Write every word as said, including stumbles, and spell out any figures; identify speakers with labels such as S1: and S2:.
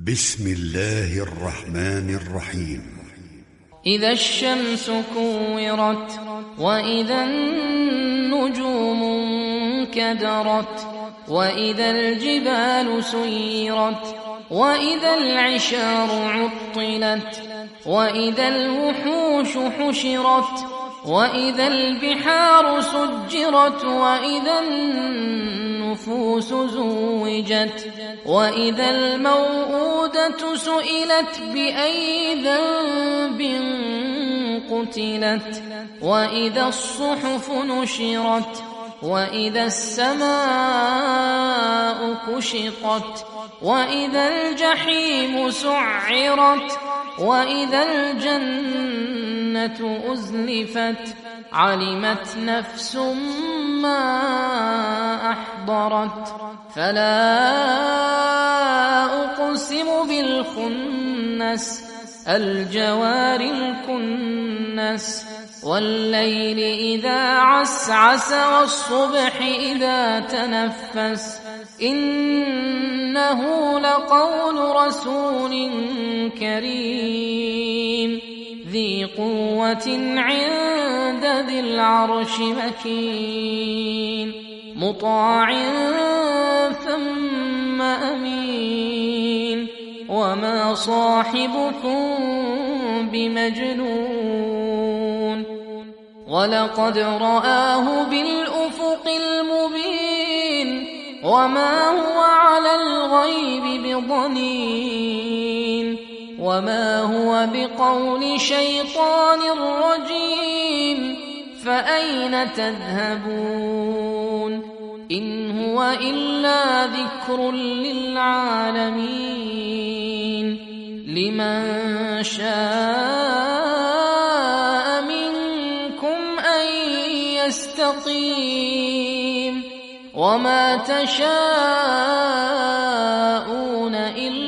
S1: بسم الله الرحمن الرحيم.
S2: إذا الشمس كورت وإذا النجوم انكدرت وإذا الجبال سيرت وإذا العشار عطلت وإذا الوحوش حشرت وإذا البحار سجرت وإذا النفوس زوجت وإذا الموءودة سئلت بأي ذنب قتلت وإذا الصحف نشرت وإذا السماء كشطت وإذا الجحيم سعرت وإذا الجنة أزلفت علمت نفس ما أحضرت فلا أقسم بالخنس الجوار الكنس والليل إذا عسعس والصبح إذا تنفس إنه لقول رسول كريم ذي قوة عند ذي العرش مكين مطاع ثم أمين وما صاحبكم بمجنون ولقد رآه بالأفق المبين وما هو على الغيب بضنين وما هو بقول شيطان رجيم فأين تذهبون إن هو إلا ذكر للعالمين لمن شاء منكم أن يستقيم وما تشاءون إلا